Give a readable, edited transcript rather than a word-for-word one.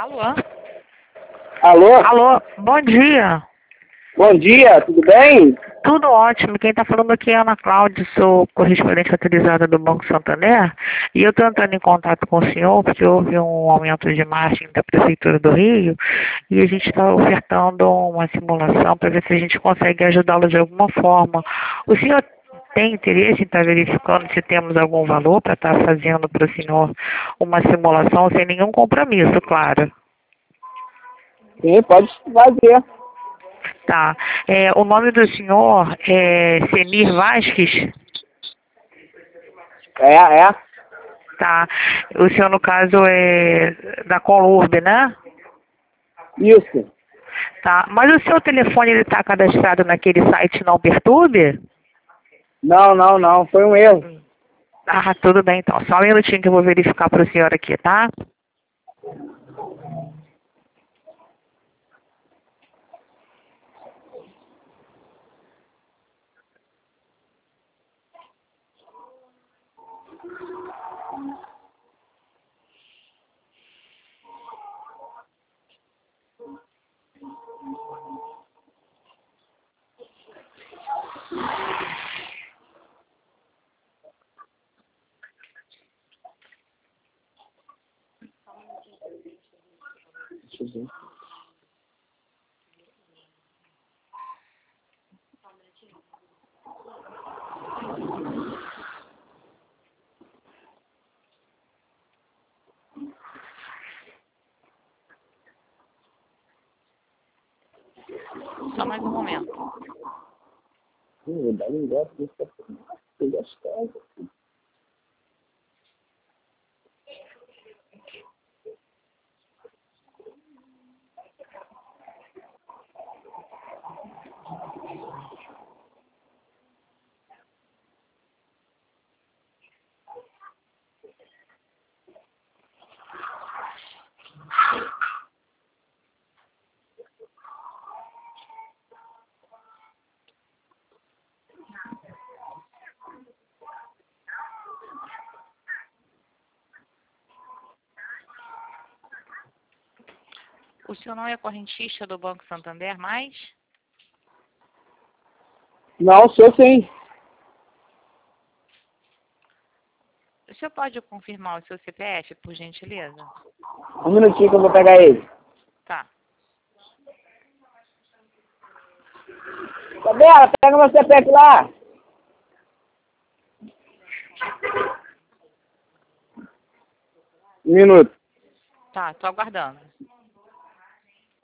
Alô? Alô? Alô, bom dia. Bom dia, tudo bem? Tudo ótimo. Quem está falando aqui é a Ana Cláudia, sou correspondente autorizada do Banco Santander. E eu estou entrando em contato com o senhor porque houve um aumento de margem da Prefeitura do Rio e a gente está ofertando uma simulação para ver se a gente consegue ajudá-lo de alguma forma. O senhor tem interesse em estar verificando se temos algum valor para estar fazendo para o senhor uma simulação sem nenhum compromisso, claro? Sim, pode fazer. Tá. O nome do senhor é Semir Vasques? É. Tá. O senhor, no caso, é da Conurb, né? Isso. Tá. Mas o seu telefone, ele tá cadastrado naquele site Não Perturbe? Não. Foi um erro. Ah, tudo bem, então. Só um minutinho que eu vou verificar para o senhor aqui, tá? Deixa eu ver. Só mais um momento. Dá um negócio desse. Eu gostava. O senhor não é correntista do Banco Santander mais? Não, sou sim. O senhor pode confirmar o seu CPF, por gentileza? Um minutinho que eu vou pegar ele. Tá. Isabela, pega meu CPF lá. Um minuto. Tá, tô aguardando.